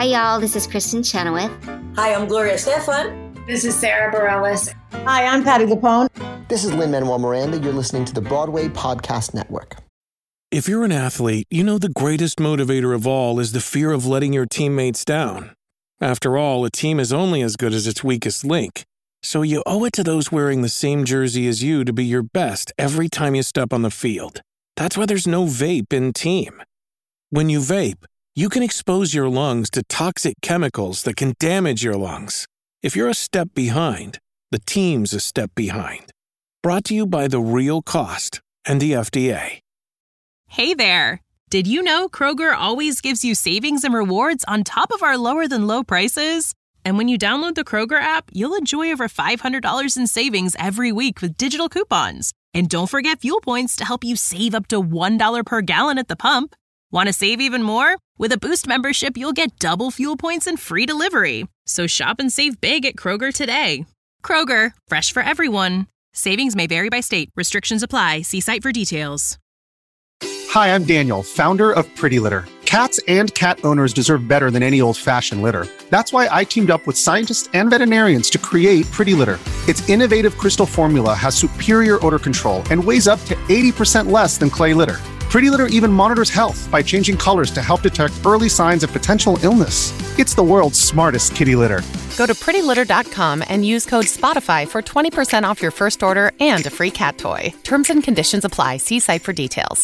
Hi, y'all. This is Kristen Chenoweth. Hi, I'm Gloria Stefan. This is Sarah Bareilles. Hi, I'm Patti LuPone. This is Lin-Manuel Miranda. You're listening to the Broadway Podcast Network. If you're an athlete, you know the greatest motivator of all is the fear of letting your teammates down. After all, a team is only as good as its weakest link. So you owe it to those wearing the same jersey as you to be your best every time you step on the field. That's why there's no vape in team. When you vape, you can expose your lungs to toxic chemicals that can damage your lungs. If you're a step behind, the team's a step behind. Brought to you by The Real Cost and the FDA. Hey there! Did you know Kroger always gives you savings and rewards on top of our lower-than-low prices? And when you download the Kroger app, you'll enjoy over $500 in savings every week with digital coupons. And don't forget fuel points to help you save up to $1 per gallon at the pump. Want to save even more? With a Boost membership, you'll get double fuel points and free delivery. So shop and save big at Kroger today. Kroger, fresh for everyone. Savings may vary by state. Restrictions apply. See site for details. Hi, I'm Daniel, founder of Pretty Litter. Cats and cat owners deserve better than any old-fashioned litter. That's why I teamed up with scientists and veterinarians to create Pretty Litter. Its innovative crystal formula has superior odor control and weighs up to 80% less than clay litter. Pretty Litter even monitors health by changing colors to help detect early signs of potential illness. It's the world's smartest kitty litter. Go to prettylitter.com and use code SPOTIFY for 20% off your first order and a free cat toy. Terms and conditions apply. See site for details.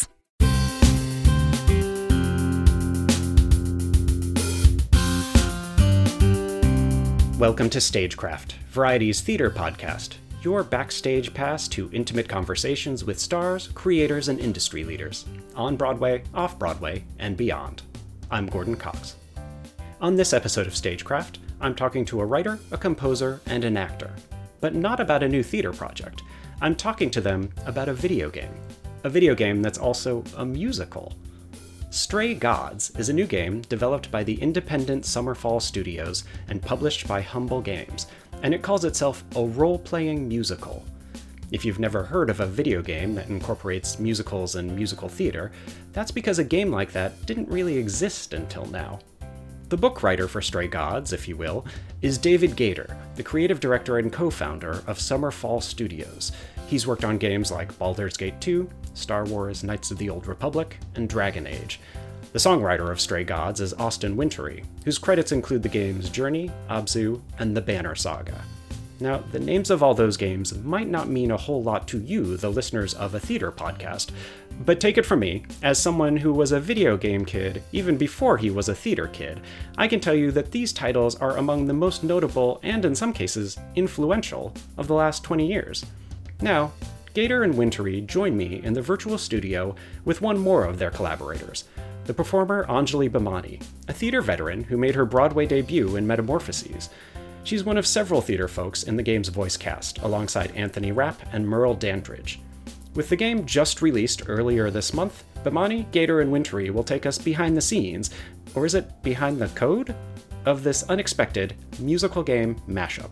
Welcome to Stagecraft, Variety's theater podcast, your backstage pass to intimate conversations with stars, creators, and industry leaders, on Broadway, off-Broadway, and beyond. I'm Gordon Cox. On this episode of Stagecraft, I'm talking to a writer, a composer, and an actor. But not about a new theater project. I'm talking to them about a video game that's also a musical. Stray Gods is a new game developed by the independent Summerfall Studios and published by Humble Games, and it calls itself a role-playing musical. If you've never heard of a video game that incorporates musicals and musical theater, that's because a game like that didn't really exist until now. The book writer for Stray Gods, if you will, is David Gaider, the creative director and co-founder of Summerfall Studios. He's worked on games like Baldur's Gate 2, Star Wars Knights of the Old Republic, and Dragon Age. The songwriter of Stray Gods is Austin Wintory, whose credits include the games Journey, Abzu, and the Banner Saga. Now, the names of all those games might not mean a whole lot to you, the listeners of a theater podcast, but take it from me, as someone who was a video game kid even before he was a theater kid, I can tell you that these titles are among the most notable and, in some cases, influential of the last 20 years. Now, Gaider and Wintory join me in the virtual studio with one more of their collaborators, the performer Anjali Bhimani, a theater veteran who made her Broadway debut in Metamorphoses. She's one of several theater folks in the game's voice cast, alongside Anthony Rapp and Merle Dandridge. With the game just released earlier this month, Bhimani, Gaider, and Wintory will take us behind the scenes, or is it behind the code, of this unexpected musical game mashup.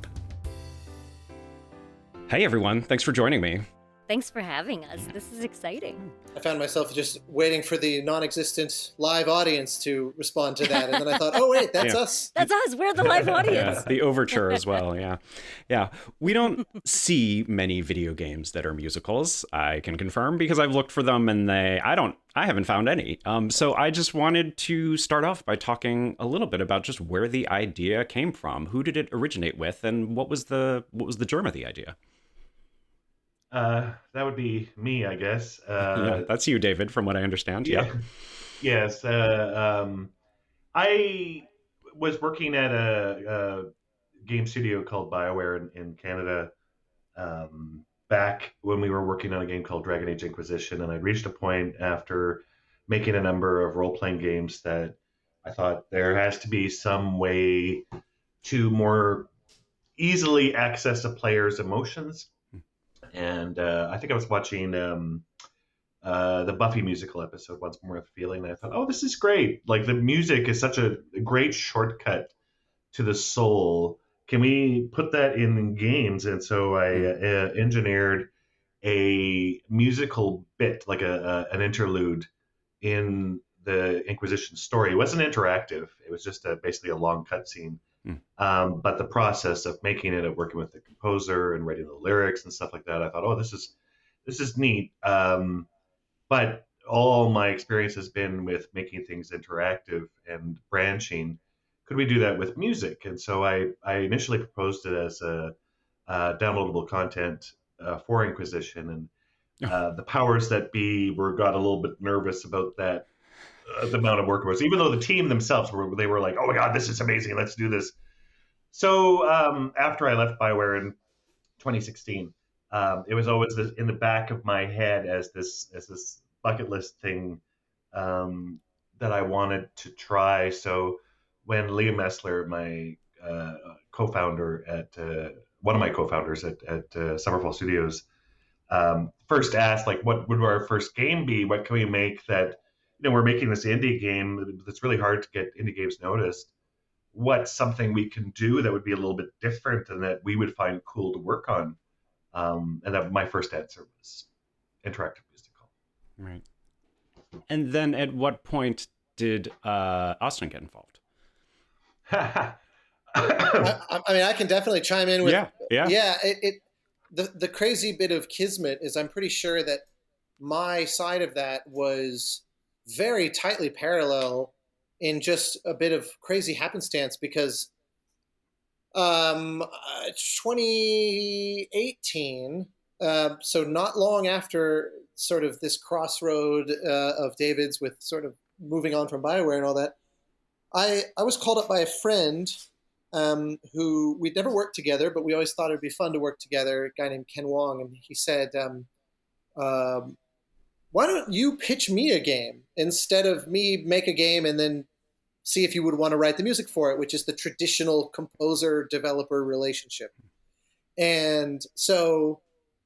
Hey everyone, thanks for joining me. Thanks for having us. This is exciting. I found myself just waiting for the non-existent live audience to respond to that. And then I thought, oh, wait, that's us. That's us. We're the live audience. Yeah, the overture as well, yeah. Yeah, we don't see many video games that are musicals, I can confirm, because I've looked for them and I haven't found any. So I just wanted to start off by talking a little bit about just where the idea came from. Who did it originate with, and what was the germ of the idea? That would be me, I guess. Yeah, that's you, David, from what I understand. Yeah. Yes. I was working at a game studio called BioWare in Canada back when we were working on a game called Dragon Age Inquisition, and I reached a point after making a number of role-playing games that I thought there has to be some way to more easily access a player's emotions. And I think I was watching the Buffy musical episode, Once More with Feeling, and I thought, oh, this is great. Like, the music is such a great shortcut to the soul. Can we put that in games? And so I engineered a musical bit, like an interlude in the Inquisition story. It wasn't interactive. It was just basically a long cutscene. But the process of making it, of working with the composer and writing the lyrics and stuff like that, I thought, oh, this is neat. But all my experience has been with making things interactive and branching. Could we do that with music? And so I initially proposed it as a downloadable content for Inquisition, and the powers that be got a little bit nervous about that, the amount of work it was, even though the team themselves were like, oh my God, this is amazing, let's do this. So after I left BioWare in 2016, it was always in the back of my head as this bucket list thing that I wanted to try. So when Liam Messler, my co-founder at one of my co-founders at Summerfall Studios, first asked, like, what would our first game be? What can we make that, we're making this indie game that's really hard to get indie games noticed. What's something we can do that would be a little bit different and that we would find cool to work on? And that my first answer was interactive musical. Right. And then at what point did Austin get involved? I mean, I can definitely chime in with the crazy bit of kismet is I'm pretty sure that my side of that was very tightly parallel in just a bit of crazy happenstance, because 2018, so not long after sort of this crossroad of David's with sort of moving on from BioWare and all that, I was called up by a friend who we'd never worked together, but we always thought it'd be fun to work together, a guy named Ken Wong. And he said, why don't you pitch me a game instead of me make a game and then see if you would want to write the music for it, which is the traditional composer-developer relationship. And so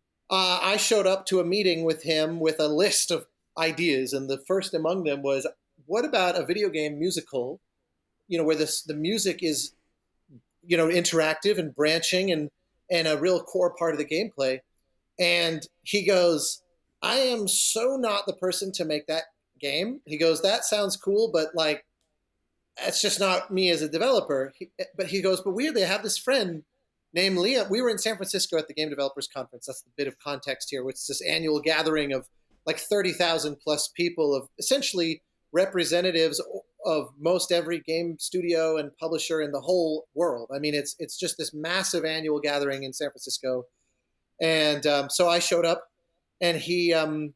I showed up to a meeting with him with a list of ideas. And the first among them was, what about a video game musical, where the music is, interactive and branching and a real core part of the gameplay. And he goes, I am so not the person to make that game. He goes, that sounds cool, but like, it's just not me as a developer. But he goes, but weirdly, I have this friend named Liam. We were in San Francisco at the Game Developers Conference. That's the bit of context here, which is this annual gathering of like 30,000 plus people, of essentially representatives of most every game studio and publisher in the whole world. I mean, it's just this massive annual gathering in San Francisco. And so I showed up, and he and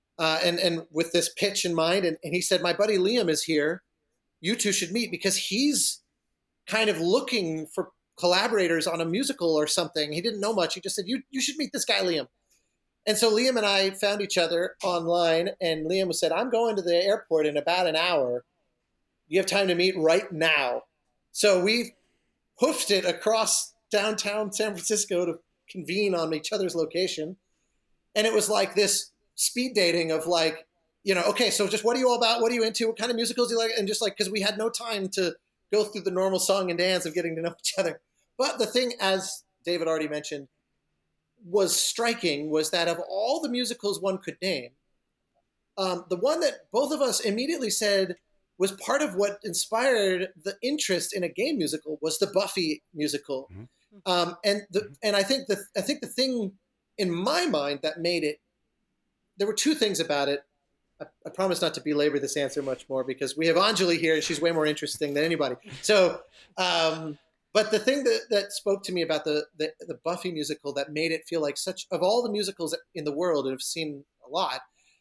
with this pitch in mind, and he said, my buddy Liam is here. You two should meet, because he's kind of looking for collaborators on a musical or something. He didn't know much. He just said, you should meet this guy, Liam. And so Liam and I found each other online, and Liam said, I'm going to the airport in about an hour. You have time to meet right now. So we hoofed it across downtown San Francisco to convene on each other's location. And it was like this speed dating of like, okay, so just what are you all about? What are you into? What kind of musicals do you like? And just like, because we had no time to go through the normal song and dance of getting to know each other. But the thing, as David already mentioned, was striking was that of all the musicals one could name, the one that both of us immediately said was part of what inspired the interest in a game musical was the Buffy musical. Mm-hmm. And I think the thing in my mind that made it, there were two things about it. I promise not to belabor this answer much more, because we have Anjali here and she's way more interesting than anybody. So, but the thing that spoke to me about the Buffy musical that made it feel like such, of all the musicals in the world, and I've seen a lot,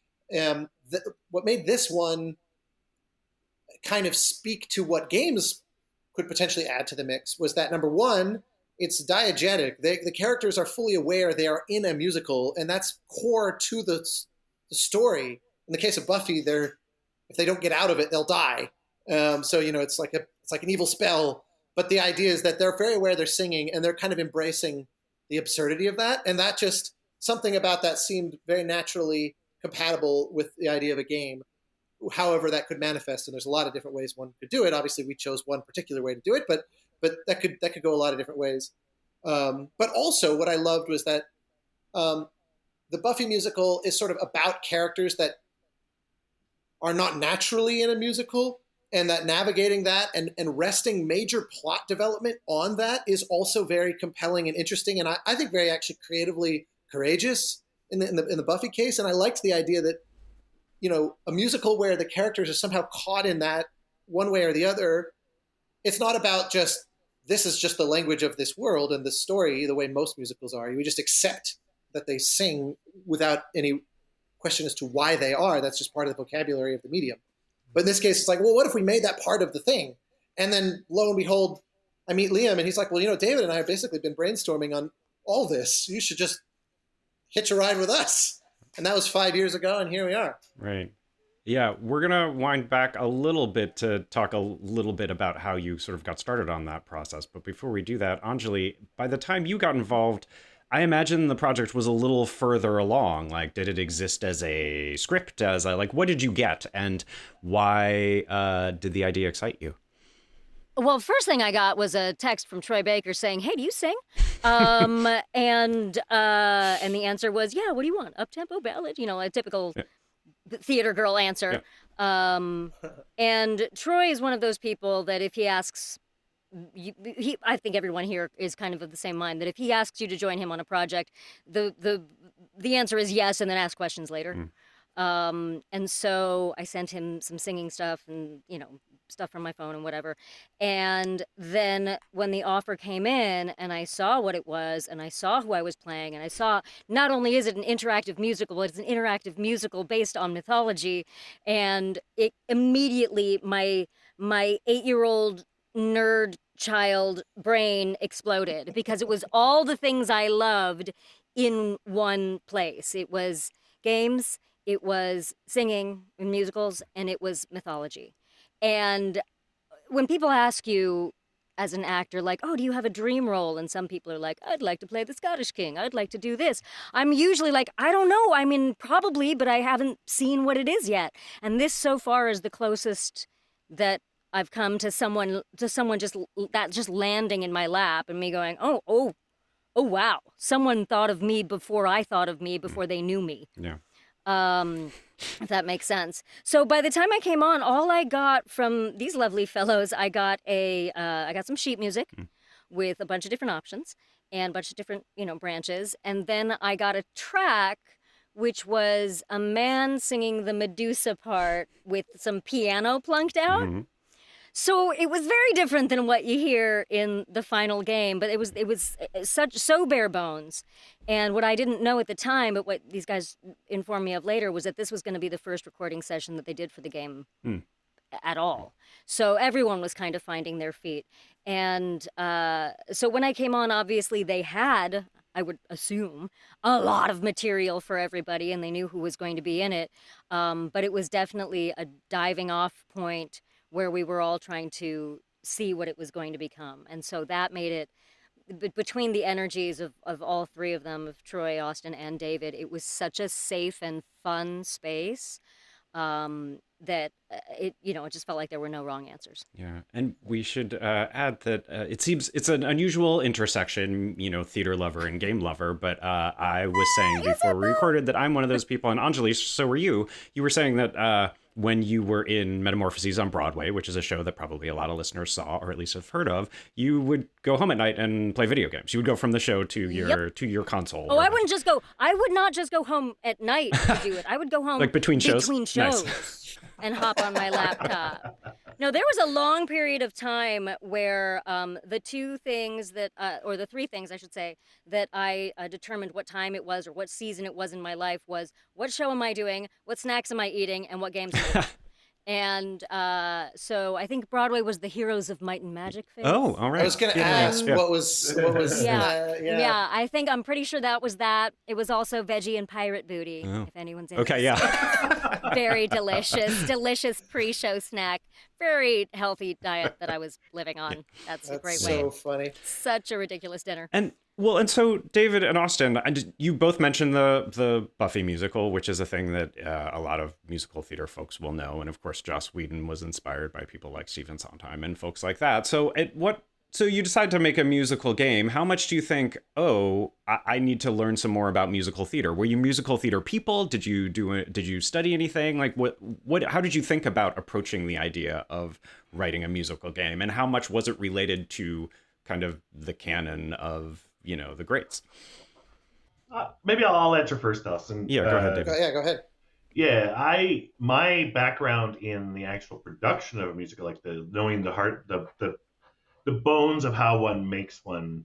what made this one kind of speak to what games could potentially add to the mix was that, number one, it's diegetic. The characters are fully aware they are in a musical, and that's core to the story. In the case of Buffy, if they don't get out of it, they'll die. So it's like an evil spell. But the idea is that they're very aware they're singing, and they're kind of embracing the absurdity of that. And that just, something about that seemed very naturally compatible with the idea of a game, however that could manifest. And there's a lot of different ways one could do it. Obviously, we chose one particular way to do it, but that could go a lot of different ways. But also what I loved was that the Buffy musical is sort of about characters that are not naturally in a musical, and that navigating that and resting major plot development on that is also very compelling and interesting, and I think very actually creatively courageous in the Buffy case. And I liked the idea that, you know, a musical where the characters are somehow caught in that one way or the other. It's not about just, this is just the language of this world and this story, the way most musicals are. You just accept that they sing without any question as to why they are. That's just part of the vocabulary of the medium. But in this case, it's like, well, what if we made that part of the thing? And then lo and behold, I meet Liam and he's like, well, you know, David and I have basically been brainstorming on all this. You should just hitch a ride with us. And that was 5 years ago, and here we are. Right. Yeah, we're going to wind back a little bit to talk a little bit about how you sort of got started on that process. But before we do that, Anjali, by the time you got involved, I imagine the project was a little further along. Like, did it exist as a script? What did you get? And why did the idea excite you? Well, first thing I got was a text from Troy Baker saying, "Hey, do you sing?" And the answer was, "Yeah, what do you want? Up-tempo ballad?" You know, a typical theater girl answer. Yeah. And Troy is one of those people that if he asks, I think everyone here is kind of the same mind, that if he asks you to join him on a project, the answer is yes, and then ask questions later. And so I sent him some singing stuff and, you know, stuff from my phone and whatever. And then when the offer came in and I saw what it was and I saw who I was playing and I saw not only is it an interactive musical, but it's an interactive musical based on mythology. And it immediately, my 8-year-old nerd child brain exploded because it was all the things I loved in one place. It was games, it was singing in musicals, and it was mythology. And when people ask you as an actor, like, oh, do you have a dream role? And some people are like, I'd like to play the Scottish King. I'd like to do this. I'm usually like, I don't know. I mean, probably, but I haven't seen what it is yet. And this so far is the closest that I've come to someone just landing in my lap and me going, oh, wow. Someone thought of me before I thought of me, before they knew me. Yeah. If that makes sense. So by the time I came on, all I got from these lovely fellows, I got some sheet music with a bunch of different options and a bunch of different, you know, branches. And then I got a track, which was a man singing the Medusa part with some piano plunked out. Mm-hmm. So it was very different than what you hear in the final game, but it was so bare bones. And what I didn't know at the time, but what these guys informed me of later, was that this was going to be the first recording session that they did for the game at all. So everyone was kind of finding their feet. And so when I came on, obviously they had, I would assume, a lot of material for everybody, and they knew who was going to be in it. But it was definitely a diving off point where we were all trying to see what it was going to become. And so that made it, between the energies of all three of them, of Troy, Austin, and David, it was such a safe and fun space that it just felt like there were no wrong answers. Yeah, and we should add that it seems it's an unusual intersection, you know, theater lover and game lover. But I was saying before we recorded that I'm one of those people, and Anjali, so were you. You were saying that when you were in Metamorphoses on Broadway, which is a show that probably a lot of listeners saw or at least have heard of, you would go home at night and play video games. You would go from the show to your console. Oh, I would not just go home at night to do it. I would go home like between shows? Nice. And hop on my laptop. No, there was a long period of time where the two things that, or the three things I should say, that I determined what time it was or what season it was in my life was, what show am I doing, what snacks am I eating, and what games am I playing. And so I think Broadway was the Heroes of Might and Magic phase. Oh, all right. I was going to ask what was. Yeah. I'm pretty sure that was that. It was also Veggie and Pirate Booty, if anyone's interested. Okay, yeah. Very delicious pre-show snack. Very healthy diet that I was living on. That's a great way. So funny. Such a ridiculous dinner. And so David and Austin, you both mentioned the Buffy musical, which is a thing that a lot of musical theater folks will know. And of course, Joss Whedon was inspired by people like Stephen Sondheim and folks like that. So at what So you decide to make a musical game. How much do you think, I need to learn some more about musical theater? Were you musical theater people? Did you study anything? Like how did you think about approaching the idea of writing a musical game? And how much was it related to kind of the canon of, the greats? Maybe I'll answer first, Dawson. Yeah, go ahead, David. Go ahead. Yeah, my background in the actual production of a musical, like knowing the heart, the bones of how one makes one,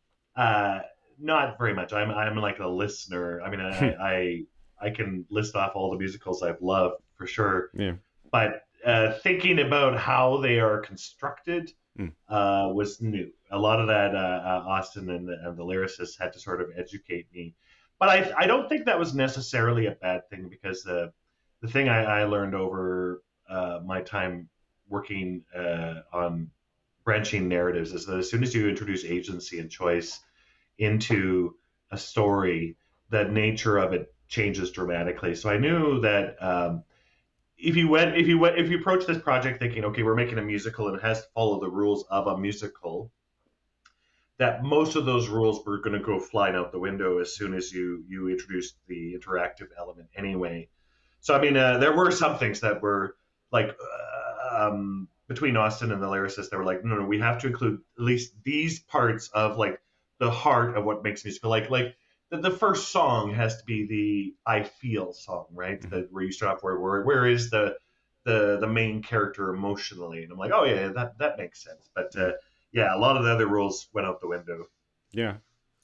not very much. I'm like a listener. I mean, I can list off all the musicals I've loved for sure. Yeah. But thinking about how they are constructed was new. A lot of that Austin and the lyricists had to sort of educate me. But I don't think that was necessarily a bad thing, because the thing I learned over my time working on branching narratives is that as soon as you introduce agency and choice into a story, the nature of it changes dramatically. So I knew that if you approach this project thinking, okay, we're making a musical and it has to follow the rules of a musical, that most of those rules were going to go flying out the window as soon as you introduced the interactive element anyway. So I mean, there were some things that were like between Austin and the lyricist, they were like, no, we have to include at least these parts of like the heart of what makes musical. Like the first song has to be the I feel song, right? Mm-hmm. Where you start off where is the main character emotionally, and I'm like, oh yeah, that makes sense. But yeah, a lot of the other rules went out the window. Yeah.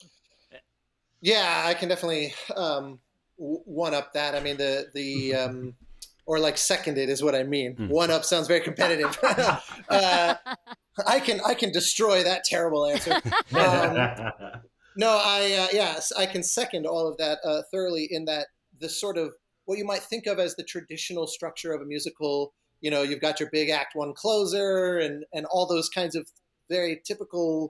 Yeah, I can definitely one up that. I mean, the or like second it is what I mean. One up sounds very competitive. I can destroy that terrible answer. No, yes, I can second all of that thoroughly, in that the sort of what you might think of as the traditional structure of a musical, you've got your big act one closer and all those kinds of very typical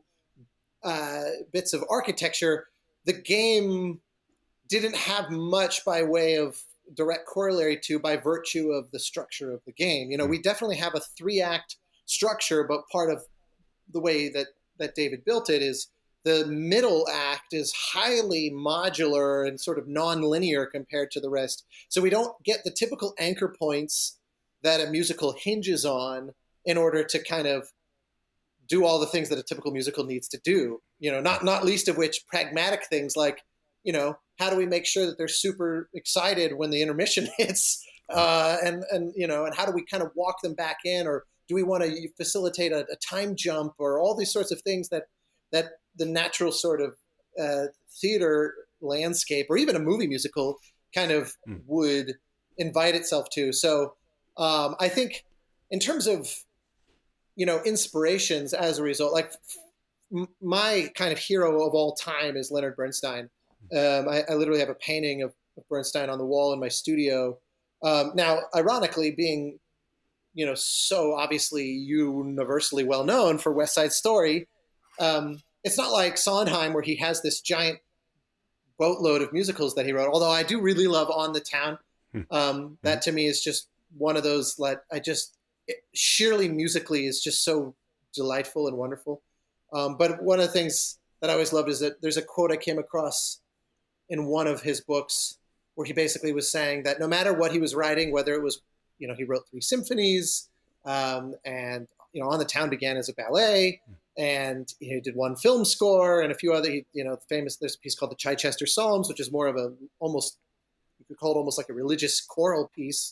bits of architecture. The game didn't have much by way of direct corollary to, by virtue of the structure of the game. We definitely have a 3-act structure, but part of the way that David built it is the middle act is highly modular and sort of non-linear compared to the rest. So we don't get the typical anchor points that a musical hinges on in order to kind of do all the things that a typical musical needs to do, not least of which pragmatic things like, how do we make sure that they're super excited when the intermission hits? And how do we kind of walk them back in, or do we want to facilitate a time jump, or all these sorts of things that the natural sort of theater landscape, or even a movie musical, kind of would invite itself to. So I think in terms of, inspirations as a result, like my kind of hero of all time is Leonard Bernstein. I literally have a painting of Bernstein on the wall in my studio. Now, ironically, being, so obviously universally well known for West Side Story, it's not like Sondheim, where he has this giant boatload of musicals that he wrote. Although I do really love On the Town. That to me is just one of those, like, sheerly musically is just so delightful and wonderful. But one of the things that I always loved is that there's a quote I came across in one of his books where he basically was saying that no matter what he was writing, whether it was, he wrote 3 symphonies, and, On the Town began as a ballet, and he did 1 film score and a few other, there's a piece called the Chichester Psalms, which is more of you could call it almost like a religious choral piece.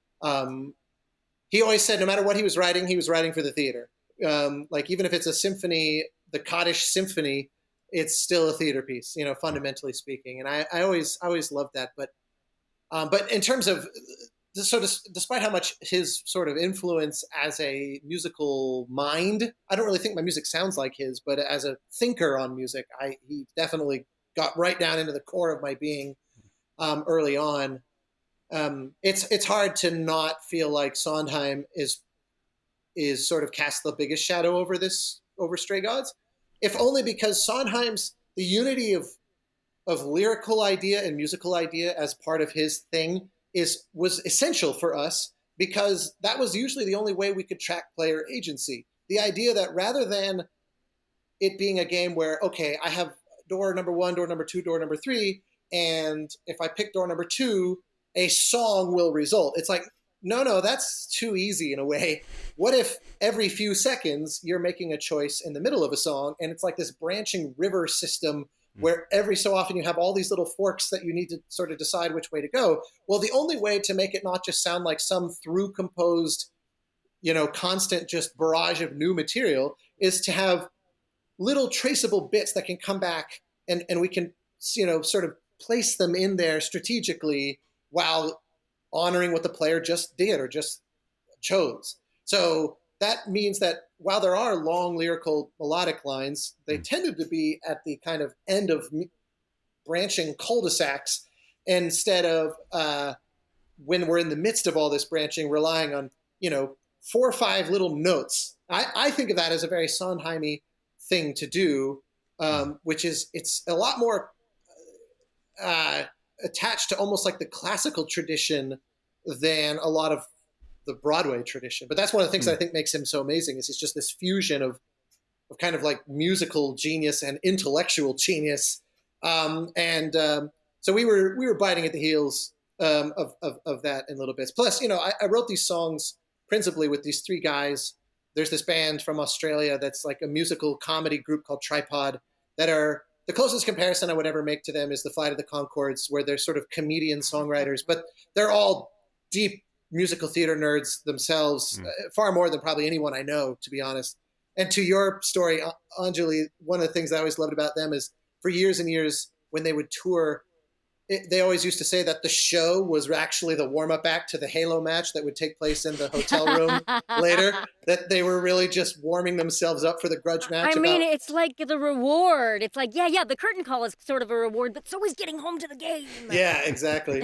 He always said no matter what he was writing for the theater. Like even if it's a symphony, the Kaddish Symphony, it's still a theater piece, fundamentally speaking. And I always loved that. But in terms of, so despite how much his sort of influence as a musical mind, I don't really think my music sounds like his, but as a thinker on music, he definitely got right down into the core of my being early on. It's hard to not feel like Sondheim is sort of cast the biggest shadow over Stray Gods, if only because Sondheim's, the unity of lyrical idea and musical idea as part of his thing was essential for us, because that was usually the only way we could track player agency. The idea that rather than it being a game where, okay, I have door number 1, door number 2, door number 3, and if I pick door number 2, a song will result. It's like, no, that's too easy in a way. What if every few seconds you're making a choice in the middle of a song, and it's like this branching river system where every so often you have all these little forks that you need to sort of decide which way to go? Well, the only way to make it not just sound like some through composed, constant just barrage of new material is to have little traceable bits that can come back and we can, sort of place them in there strategically while honoring what the player just did or just chose. So that means that while there are long lyrical melodic lines, they tended to be at the kind of end of branching cul-de-sacs instead of when we're in the midst of all this branching, relying on, 4 or 5 little notes. I think of that as a very Sondheimy thing to do, which is it's a lot more attached to almost like the classical tradition than a lot of the Broadway tradition. But that's one of the things that I think makes him so amazing is it's just this fusion of kind of like musical genius and intellectual genius. So we were biting at the heels of that in little bits. Plus, I wrote these songs principally with these 3 guys. There's this band from Australia that's like a musical comedy group called Tripod that are the closest comparison I would ever make to them is the Flight of the Conchords, where they're sort of comedian songwriters, but they're all deep musical theater nerds themselves, far more than probably anyone I know, to be honest. And to your story, Anjali, one of the things I always loved about them is for years and years when they would tour, they always used to say that the show was actually the warm-up act to the Halo match that would take place in the hotel room later, that they were really just warming themselves up for the grudge match. I mean, it's like the reward. It's like, yeah, the curtain call is sort of a reward, but so is getting home to the game. Yeah, exactly.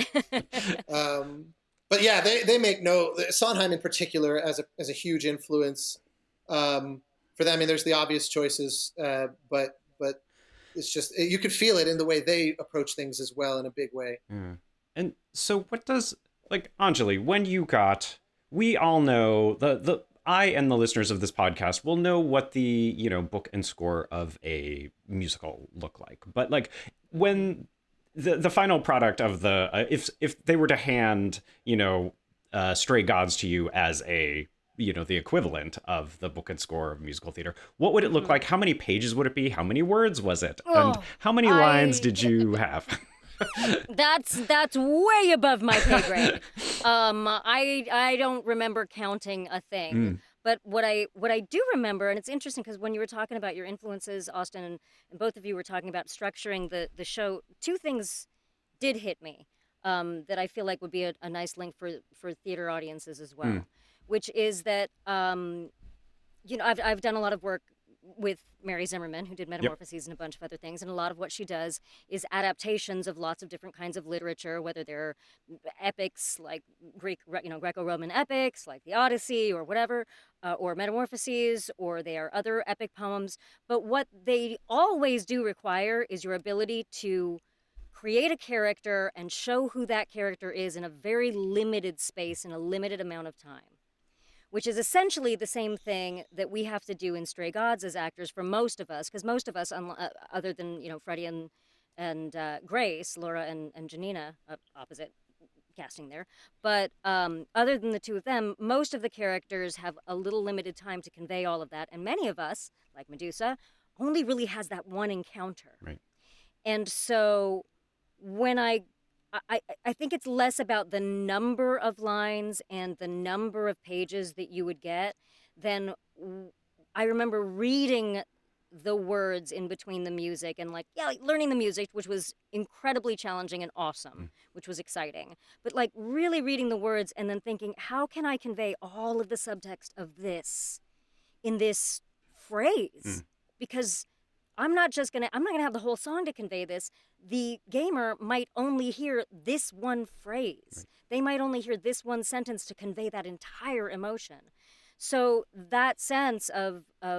But yeah, they make Sondheim in particular as a huge influence for them. I mean, there's the obvious choices, but it's just, you could feel it in the way they approach things as well in a big way. Yeah. And so what does, like, Anjali, when you we all know, I and the listeners of this podcast will know what the, book and score of a musical look like. But like when the final product of if they were to hand, Stray Gods to you as a, the equivalent of the book and score of musical theater, what would it look like? How many pages would it be? How many words was it? And how many lines did you have? That's way above my pay grade. I don't remember counting a thing. But what I do remember, and it's interesting because when you were talking about your influences, Austin, and both of you were talking about structuring the show, 2 things did hit me that I feel like would be a nice link for theater audiences as well. Which is that, I've done a lot of work with Mary Zimmerman, who did Metamorphoses and a bunch of other things, and a lot of what she does is adaptations of lots of different kinds of literature, whether they're epics like Greco-Roman epics like the Odyssey or whatever, or Metamorphoses, or they are other epic poems. But what they always do require is your ability to create a character and show who that character is in a very limited space in a limited amount of time. Which is essentially the same thing that we have to do in Stray Gods as actors for most of us, because most of us, other than Freddie and Grace, Laura and Janina, opposite casting there, but other than the 2 of them, most of the characters have a little limited time to convey all of that, and many of us, like Medusa, only really has that one encounter. Right. And so when I think it's less about the number of lines and the number of pages that you would get than I remember reading the words in between the music and learning the music, which was incredibly challenging and awesome, which was exciting. But really reading the words and then thinking, how can I convey all of the subtext of this in this phrase? Because I'm not gonna have the whole song to convey this. The gamer might only hear this one phrase. Right. They might only hear this one sentence to convey that entire emotion. So that sense of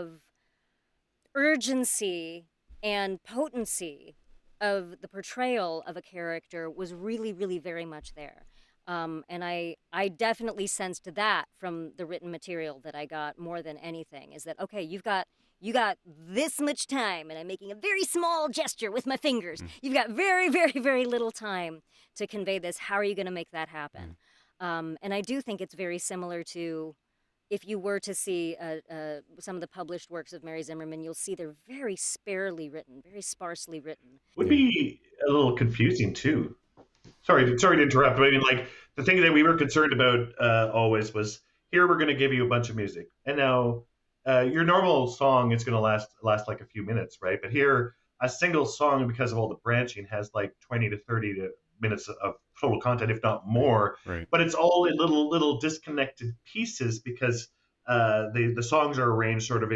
urgency and potency of the portrayal of a character was really, really very much there. And I definitely sensed that from the written material that I got more than anything, is that, okay, you've got you got this much time, and I'm making a very small gesture with my fingers. You've got very, very, very little time to convey this. How are you going to make that happen? And I do think it's very similar to, if you were to see some of the published works of Mary Zimmerman, you'll see they're very sparely written, very sparsely written. Would be a little confusing too. Sorry to interrupt, but I mean, like, the thing that we were concerned about always was, here we're going to give you a bunch of music, and now your normal song is going to last like a few minutes, right? But here, a single song, because of all the branching, has like 20 to 30 minutes of total content, if not more. Right. But it's all in little disconnected pieces because the songs are arranged sort of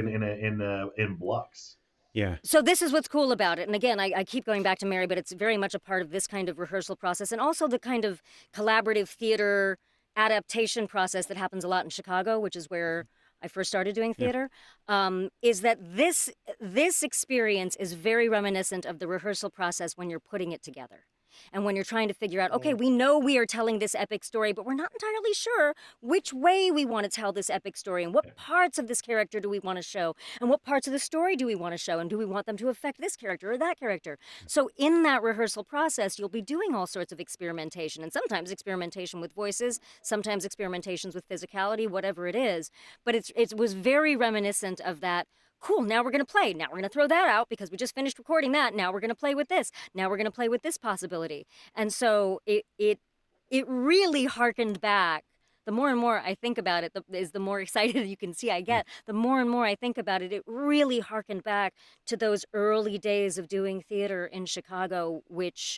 in blocks. Yeah. So this is what's cool about it. And again, I keep going back to Mary, but it's very much a part of this kind of rehearsal process, and also the kind of collaborative theater adaptation process that happens a lot in Chicago, which is where I first started doing theater, is that this experience is very reminiscent of the rehearsal process when you're putting it together. And when you're trying to figure out, okay, we know we are telling this epic story, but we're not entirely sure which way we want to tell this epic story, and what parts of this character do we want to show, and what parts of the story do we want to show, and do we want them to affect this character or that character? So in that rehearsal process, you'll be doing all sorts of experimentation, and sometimes experimentation with voices, sometimes experimentations with physicality, whatever it is. But it was very reminiscent of that. Cool, now we're going to play. Now we're going to throw that out because we just finished recording that. Now we're going to play with this. Now we're going to play with this possibility. And so it really harkened back. The more and more I think about it, the more excited you can see I get. The more and more I think about it, it really harkened back to those early days of doing theater in Chicago, which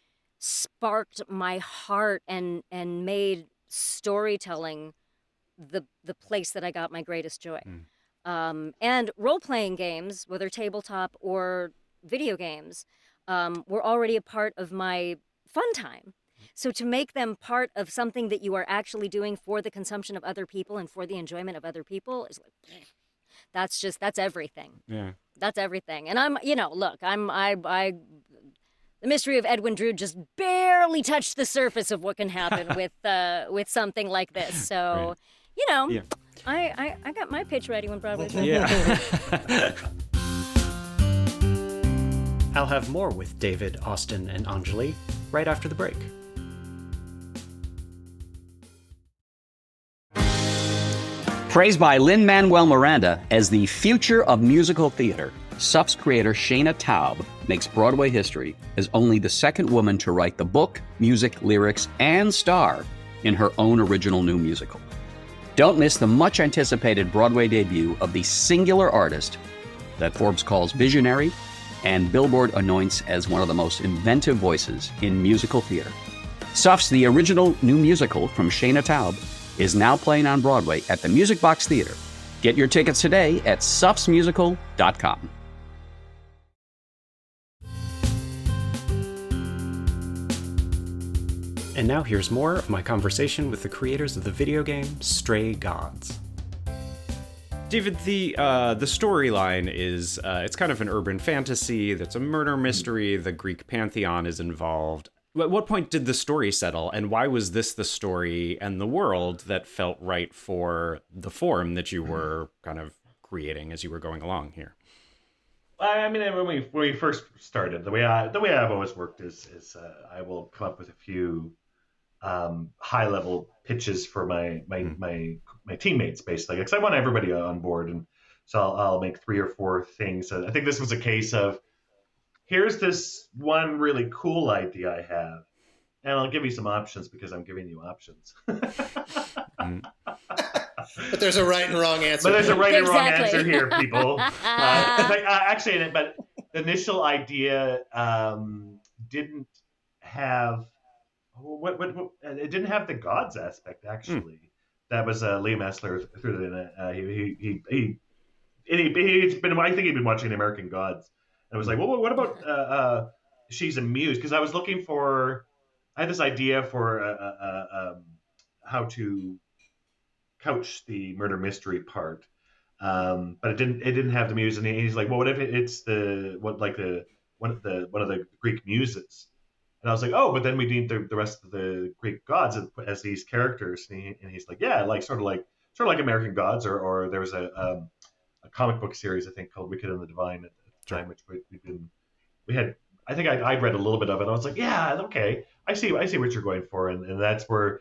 sparked my heart and made storytelling the place that I got my greatest joy. And role-playing games, whether tabletop or video games, were already a part of my fun time. So to make them part of something that you are actually doing for the consumption of other people and for the enjoyment of other people is like, that's everything. Yeah. That's everything. And the mystery of Edwin Drood just barely touched the surface of what can happen with something like this. So, Yeah. I got my pitch ready when Broadway's ready. Yeah. I'll have more with David, Austin, and Anjali right after the break. Praised by Lin-Manuel Miranda as the future of musical theater, SUF's creator Shana Taub makes Broadway history as only the second woman to write the book, music, lyrics, and star in her own original new musical. Don't miss the much-anticipated Broadway debut of the singular artist that Forbes calls visionary and Billboard anoints as one of the most inventive voices in musical theater. SUF's The Original New Musical from Shana Taub is now playing on Broadway at the Music Box Theater. Get your tickets today at sufsmusical.com. And now here's more of my conversation with the creators of the video game Stray Gods. David, the storyline is it's kind of an urban fantasy that's a murder mystery. The Greek pantheon is involved. At what point did the story settle, and why was this the story and the world that felt right for the form that you were kind of creating as you were going along here? I mean, when we first started, the way I've always worked is I will come up with a few high level pitches for my teammates, basically, because I want everybody on board, and so I'll make 3 or 4 things. I think this was a case of, here's this one really cool idea I have, and I'll give you some options because I'm giving you options. But there's a right and wrong answer. But there's a right and wrong answer here, people. Actually, but the initial idea didn't have it didn't have the gods aspect, actually. That was Liam Essler threw it in. He's been, I think he'd been watching American Gods, and I was like, well, what about she's a muse? Because I was looking for, I had this idea for how to couch the murder mystery part, but it didn't have the muse. And he's like, well, what if it's one of the Greek muses? And I was like, oh, but then we need the rest of the Greek gods as these characters. And he's like, yeah, like sort of like American Gods, or there was a comic book series, I think, called Wicked and the Divine at the time, which I think I'd read a little bit of it. And I was like, yeah, okay, I see what you're going for, and that's where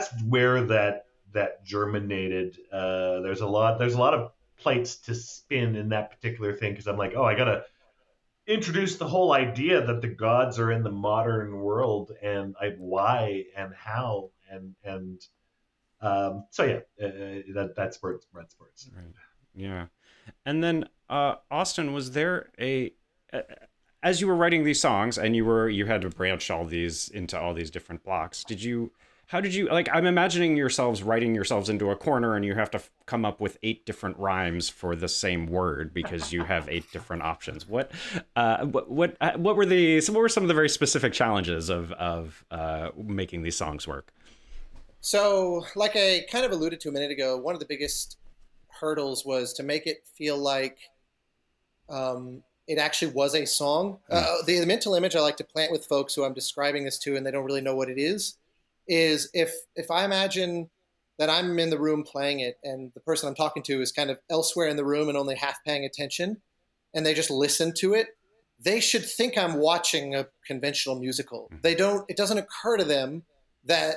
that germinated. There's a lot of plates to spin in that particular thing, because I'm like, oh, I gotta introduce the whole idea that the gods are in the modern world, and why and how, and so yeah, that spurred sports. Right. Yeah. And then Austin, was there as you were writing these songs and you had to branch all these into all these different blocks, how did you, like, I'm imagining writing yourselves into a corner and you have to come up with 8 different rhymes for the same word because you have 8 different options. What were some of the very specific challenges of making these songs work? So, like I kind of alluded to a minute ago, one of the biggest hurdles was to make it feel like it actually was a song. The mental image I like to plant with folks who I'm describing this to and they don't really know what it is if I imagine that I'm in the room playing it and the person I'm talking to is kind of elsewhere in the room and only half paying attention, and they just listen to it, they should think I'm watching a conventional musical. It doesn't occur to them that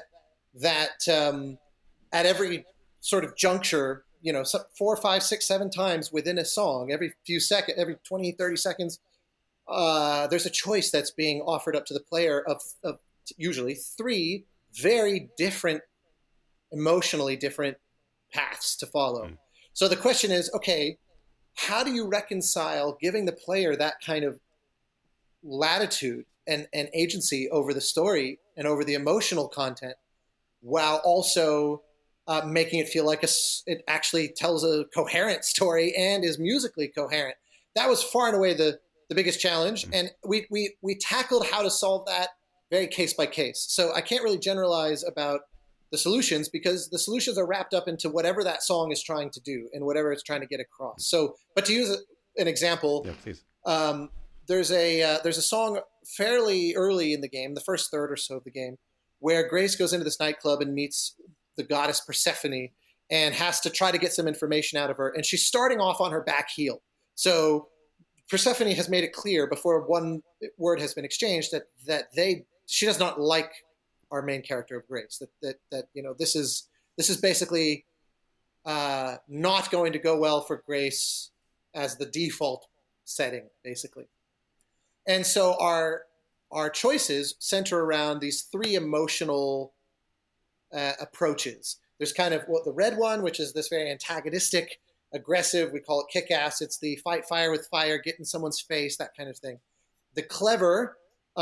at every sort of juncture, 4, 5, 6, 7 times within a song, every few seconds, every 20, 30 seconds, there's a choice that's being offered up to the player of usually 3 very different, emotionally different paths to follow. So the question is, okay, how do you reconcile giving the player that kind of latitude and agency over the story and over the emotional content, while also making it feel like it actually tells a coherent story and is musically coherent? That was far and away the biggest challenge. And we tackled how to solve that very case by case. So I can't really generalize about the solutions because the solutions are wrapped up into whatever that song is trying to do and whatever it's trying to get across. So, but to use an example, yeah, please. There's a song fairly early in the game, the first third or so of the game, where Grace goes into this nightclub and meets the goddess Persephone and has to try to get some information out of her. And she's starting off on her back heel. So Persephone has made it clear before one word has been exchanged that she does not like our main character of Grace, that this is basically not going to go well for Grace as the default setting, basically. And so our choices center around these 3 emotional approaches. There's kind of the red one, which is this very antagonistic, aggressive, we call it kick-ass. It's the fight fire with fire, get in someone's face, that kind of thing. The clever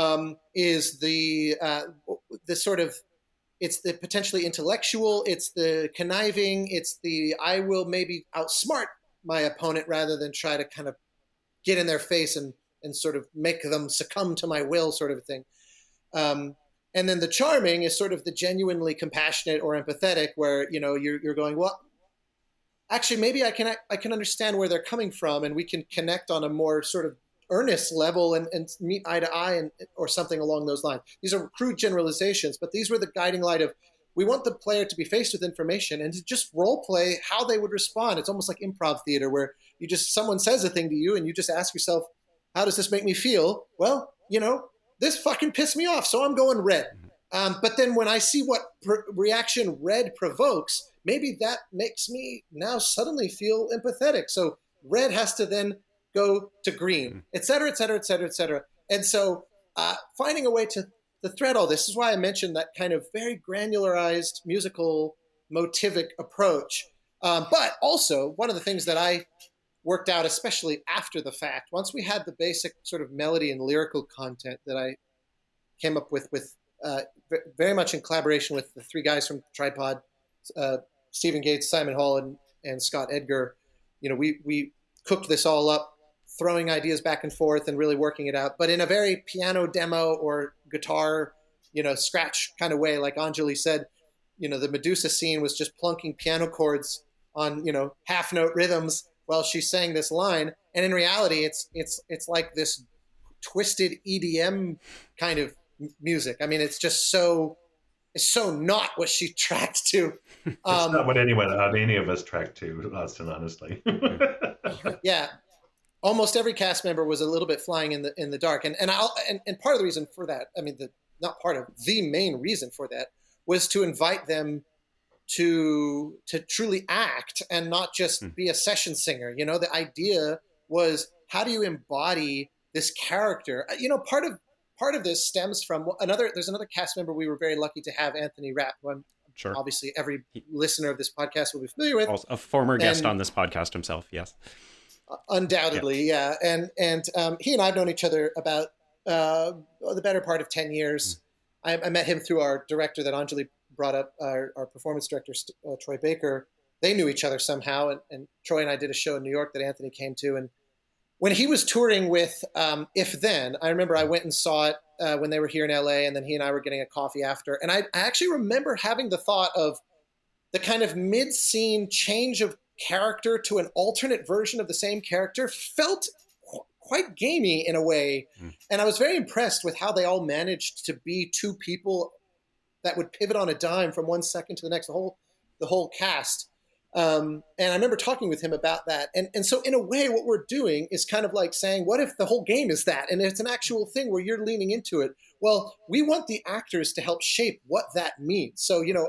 is the sort of, it's the potentially intellectual, it's the conniving, it's the I will maybe outsmart my opponent rather than try to kind of get in their face and sort of make them succumb to my will, sort of a thing. And then the charming is sort of the genuinely compassionate or empathetic, where you're going, well, actually maybe I can understand where they're coming from, and we can connect on a more sort of earnest level and meet eye to eye or something along those lines. These are crude generalizations, but these were the guiding light of, we want the player to be faced with information and to just role play how they would respond. It's almost like improv theater, where someone says a thing to you and you just ask yourself, how does this make me feel? Well, this fucking pissed me off, so I'm going red. But then when I see what reaction red provokes, maybe that makes me now suddenly feel empathetic. So red has to then go to green, et cetera, et cetera, et cetera, et cetera. And so finding a way to thread all this is why I mentioned that kind of very granularized musical motivic approach. But also one of the things that I worked out, especially after the fact, once we had the basic sort of melody and lyrical content that I came up with very much in collaboration with the 3 guys from Tripod, Stephen Gates, Simon Hall, and Scott Edgar. We cooked this all up, throwing ideas back and forth and really working it out, but in a very piano demo or guitar, scratch kind of way. Like Anjali said, the Medusa scene was just plunking piano chords on, half note rhythms while she sang this line. And in reality, it's like this twisted EDM kind of music. I mean, it's just so is so not what she tracked to. It's not what any of us tracked to, Austin, honestly. Yeah. Almost every cast member was a little bit flying in the dark. And part of the reason for that, I mean, the main reason for that was to invite them to truly act and not just be a session singer. You know, the idea was, how do you embody this character? You know, part of this stems from there's another cast member we were very lucky to have, Anthony Rapp, who I'm Sure. obviously every listener of this podcast will be familiar with. Also a former guest on this podcast himself, yes. Undoubtedly, yeah. And he and I have known each other about the better part of 10 years. I met him through our director that Anjali brought up, our performance director, Troy Baker. They knew each other somehow, and Troy and I did a show in New York that Anthony came to. And when he was touring with If Then, I remember I went and saw it when they were here in LA, and then he and I were getting a coffee after. And I actually remember having the thought of the kind of mid-scene change of character to an alternate version of the same character felt quite gamey in a way. And I was very impressed with how they all managed to be two people that would pivot on a dime from one second to the next, the whole cast. And I remember talking with him about that. And so in a way, what we're doing is kind of like saying, what if the whole game is that? And it's an actual thing where you're leaning into it. Well, we want the actors to help shape what that means. So, you know,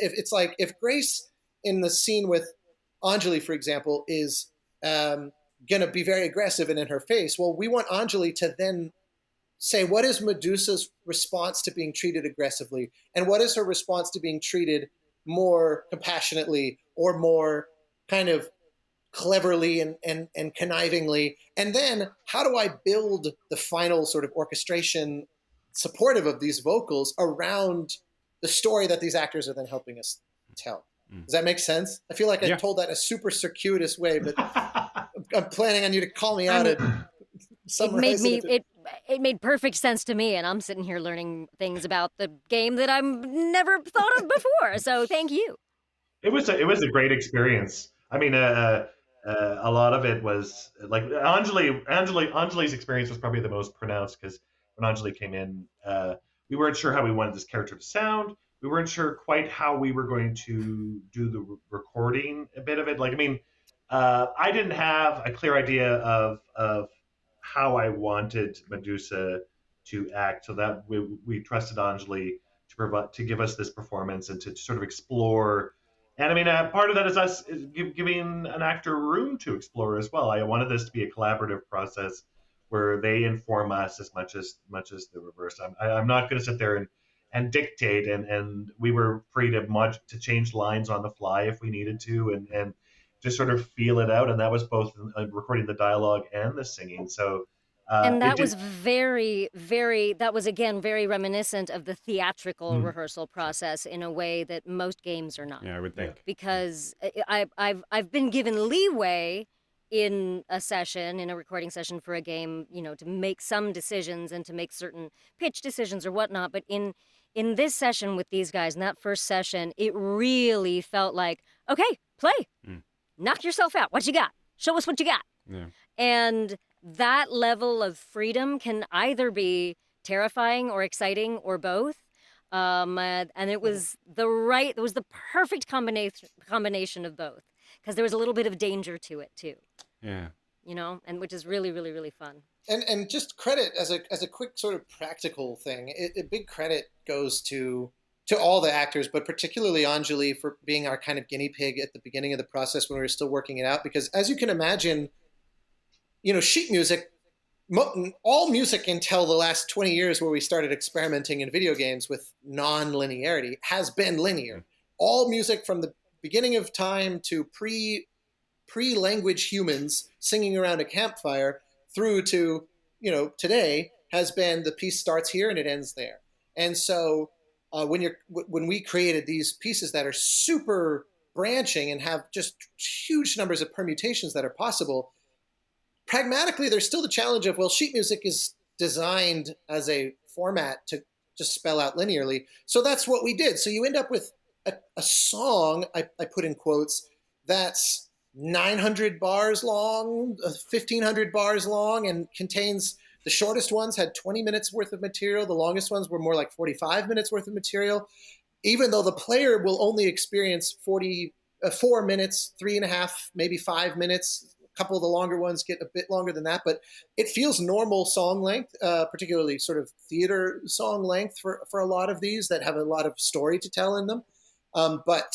if Grace in the scene with Anjali, for example, is going to be very aggressive and in her face, well, we want Anjali to then say, what is Medusa's response to being treated aggressively? And what is her response to being treated more compassionately or more kind of cleverly and connivingly? And then how do I build the final sort of orchestration supportive of these vocals around the story that these actors are then helping us tell? Does that make sense? I feel like I told that in a super circuitous way, but I'm planning on you to call me out and summarize it. It made perfect sense to me, and I'm sitting here learning things about the game that I've never thought of before. So thank you. It was a great experience. I mean, a lot of it was like Anjali's experience was probably the most pronounced, because when Anjali came in, we weren't sure how we wanted this character to sound. We weren't sure quite how we were going to do the recording a bit of it. Like, I mean, I didn't have a clear idea of how I wanted Medusa to act, so that we trusted Anjali to give us this performance and to sort of explore. And I mean, part of that is us giving an actor room to explore as well. I wanted this to be a collaborative process where they inform us as much as the reverse. I'm not going to sit there and dictate, and we were free to change lines on the fly if we needed to, and just sort of feel it out. And that was both recording the dialogue and the singing. So and that was very, very, that was again very reminiscent of the theatrical rehearsal process in a way that most games are not. Yeah, I would think. Because I've been given leeway in a recording session for a game, you know, to make some decisions and to make certain pitch decisions or whatnot. But in this session with these guys, in that first session, it really felt like, okay, play, knock yourself out. What you got? Show us what you got. Yeah. And that level of freedom can either be terrifying or exciting or both. And it was the perfect combination of both, because there was a little bit of danger to it too. Yeah. You know, and which is really, really, really fun. And just credit as a quick sort of practical thing. A big credit goes to all the actors, but particularly Anjali for being our kind of guinea pig at the beginning of the process when we were still working it out. Because as you can imagine, you know, sheet music, all music until the last 20 years where we started experimenting in video games with non-linearity has been linear. All music from the beginning of time to pre-language humans singing around a campfire through to, you know, today has been the piece starts here and it ends there. And so when we created these pieces that are super branching and have just huge numbers of permutations that are possible, pragmatically, there's still the challenge of, well, sheet music is designed as a format to just spell out linearly. So that's what we did. So you end up with a song, I put in quotes, that's 900 bars long, 1,500 bars long, and contains, the shortest ones had 20 minutes worth of material. The longest ones were more like 45 minutes worth of material. even though the player will only experience 4 minutes, 3.5, maybe 5 minutes. A couple of the longer ones get a bit longer than that, but it feels normal song length, particularly sort of theater song length for a lot of these that have a lot of story to tell in them. But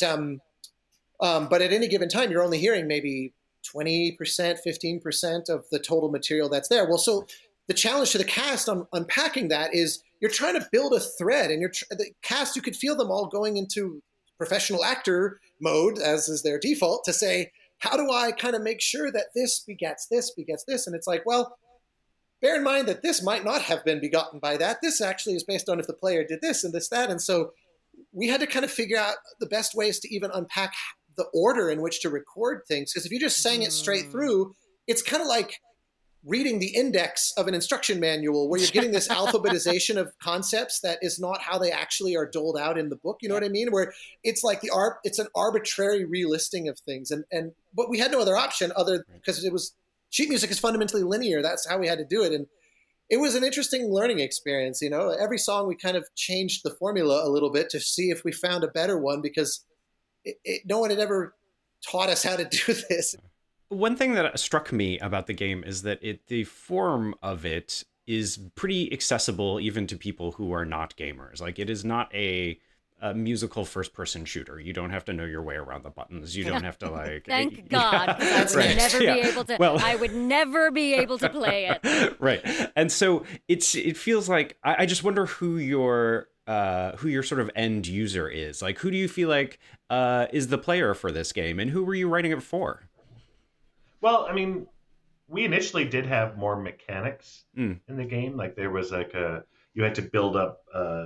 at any given time, you're only hearing maybe 20%, 15% of the total material that's there. Well, so the challenge to the cast on unpacking that is you're trying to build a thread, and the cast, you could feel them all going into professional actor mode, as is their default, to say, how do I kind of make sure that this begets this, begets this? And it's like, well, bear in mind that this might not have been begotten by that. This actually is based on if the player did this and this, that. And so we had to kind of figure out the best ways to even unpack the order in which to record things. Because if you just sang it straight through, it's kind of like reading the index of an instruction manual where you're getting this alphabetization of concepts that is not how they actually are doled out in the book. You know what I mean? Where it's like it's an arbitrary relisting of things. But we had no other option because it was sheet music is fundamentally linear. That's how we had to do it. And it was an interesting learning experience. You know, every song we kind of changed the formula a little bit to see if we found a better one, because no one had ever taught us how to do this. One thing that struck me about the game is that the form of it is pretty accessible even to people who are not gamers. Like, it is not a musical first-person shooter. You don't have to know your way around the buttons. You don't have to like. Thank God, I would never be able to. Well, I would never be able to play it. Right, and so it feels like I just wonder who your sort of end user is. Like, who do you feel like is the player for this game, and who were you writing it for? Well, I mean, we initially did have more mechanics in the game. Like, there was like you had to build up,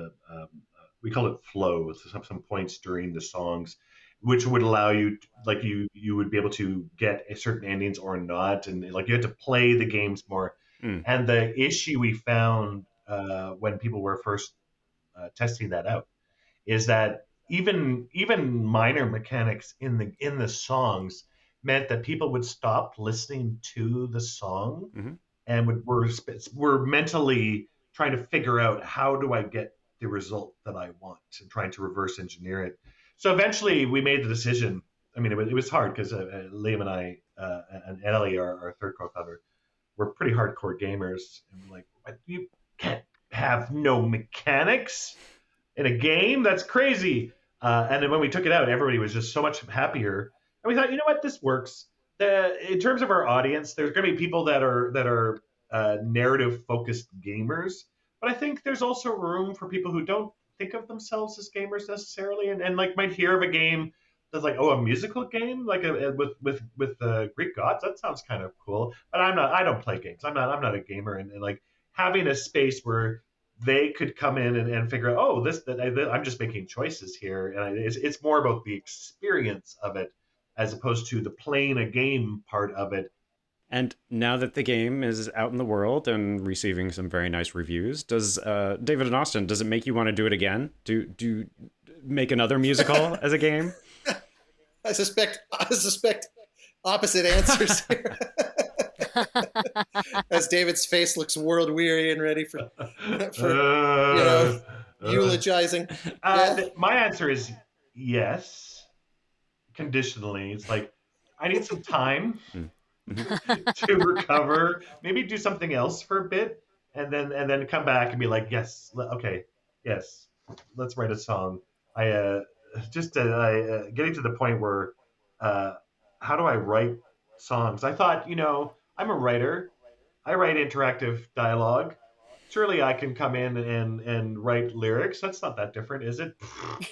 we call it flows, some points during the songs, which would allow you, like, you would be able to get certain endings or not. And like, you had to play the games more. And the issue we found when people were first testing that out is that even minor mechanics in the songs meant that people would stop listening to the song and were mentally trying to figure out, how do I get the result that I want, and trying to reverse engineer it. So eventually we made the decision. I mean, it was hard because Liam and I and Ellie, our third co-founder, were pretty hardcore gamers. And we're like, you can't have no mechanics in a game? That's crazy. And then when we took it out, everybody was just so much happier. And we thought, you know what, this works. In terms of our audience, there's going to be people that are narrative-focused gamers, but I think there's also room for people who don't think of themselves as gamers necessarily, and like might hear of a game that's like, oh, a musical game, like with Greek gods. That sounds kind of cool. But I don't play games. I'm not a gamer, and like having a space where they could come in and figure out, oh, I'm just making choices here, and it's more about the experience of it, as opposed to the playing a game part of it. And now that the game is out in the world and receiving some very nice reviews, does David and Austin, does it make you want to do it again? Do make another musical as a game? I suspect opposite answers here. As David's face looks world weary and ready for eulogizing. My answer is yes. Conditionally, it's like, I need some time to recover, maybe do something else for a bit, and then come back and be like, yes, okay, yes, let's write a song. Getting to the point where how do I write songs? I thought, I'm a writer. I write interactive dialogue. Surely I can come in and write lyrics. That's not that different, is it?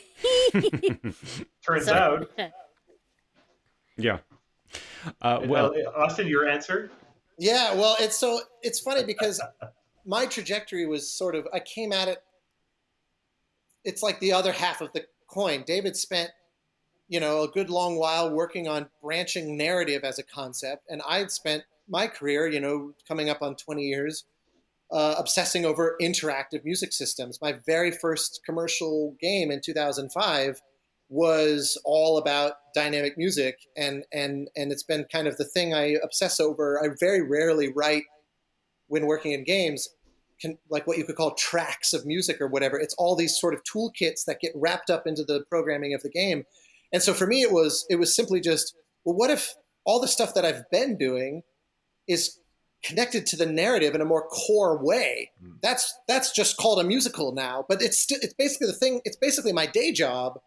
Turns out. Yeah. Well, Austin, your answer? Yeah, well, it's funny because my trajectory was sort of, I came at it, it's like the other half of the coin. David spent, a good long while working on branching narrative as a concept, and I'd spent my career, coming up on 20 years, obsessing over interactive music systems. My very first commercial game in 2005 was all about dynamic music, and it's been kind of the thing I obsess over. I very rarely write when working in games. like what you could call tracks of music or whatever. It's all these sort of toolkits that get wrapped up into the programming of the game. And so for me, it was simply just, well, what if all the stuff that I've been doing is connected to the narrative in a more core way? That's just called a musical now, but it's basically the thing. It's basically my day job,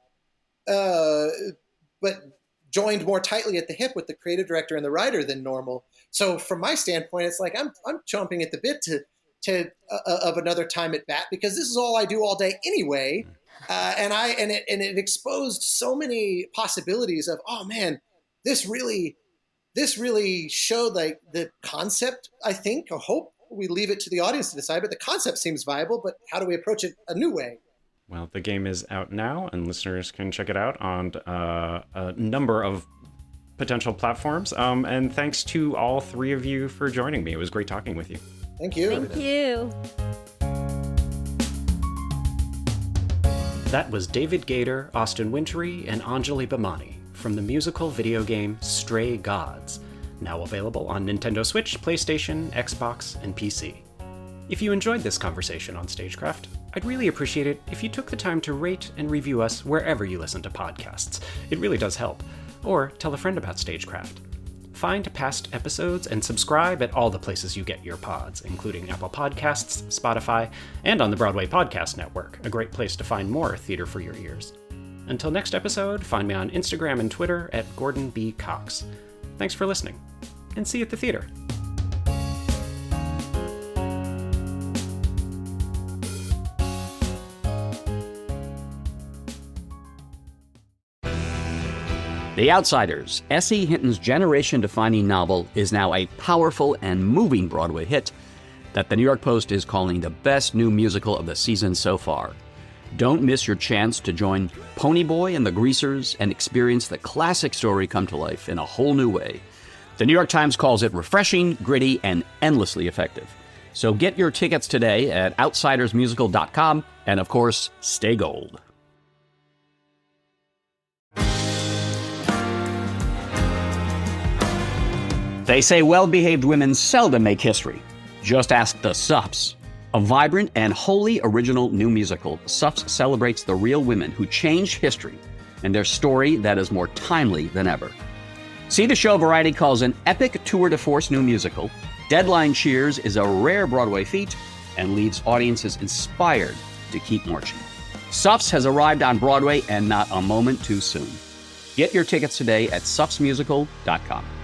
but joined more tightly at the hip with the creative director and the writer than normal. So from my standpoint, it's like I'm chomping at the bit to of another time at bat, because this is all I do all day anyway. And it exposed so many possibilities of, oh man, this really showed like the concept. I think, or hope, we leave it to the audience to decide, but the concept seems viable, but how do we approach it a new way? Well, the game is out now, and listeners can check it out on a number of potential platforms. And thanks to all three of you for joining me. It was great talking with you. Thank you. Thank you. That was David Gator, Austin Wintory, and Anjali Bhimani from the musical video game Stray Gods, now available on Nintendo Switch, PlayStation, Xbox, and PC. If you enjoyed this conversation on Stagecraft, I'd really appreciate it if you took the time to rate and review us wherever you listen to podcasts. It really does help. Or tell a friend about Stagecraft. Find past episodes and subscribe at all the places you get your pods, including Apple Podcasts, Spotify, and on the Broadway Podcast Network, a great place to find more theater for your ears. Until next episode, find me on Instagram and Twitter at Gordon B. Cox. Thanks for listening, and see you at the theater. The Outsiders, S.E. Hinton's generation-defining novel, is now a powerful and moving Broadway hit that the New York Post is calling the best new musical of the season so far. Don't miss your chance to join Ponyboy and the Greasers and experience the classic story come to life in a whole new way. The New York Times calls it refreshing, gritty, and endlessly effective. So get your tickets today at outsidersmusical.com, and of course, stay gold. They say well-behaved women seldom make history. Just ask the Suffs. A vibrant and wholly original new musical, Suffs celebrates the real women who changed history and their story that is more timely than ever. See the show Variety calls an epic tour de force new musical. Deadline cheers is a rare Broadway feat and leaves audiences inspired to keep marching. Suffs has arrived on Broadway, and not a moment too soon. Get your tickets today at suffsmusical.com.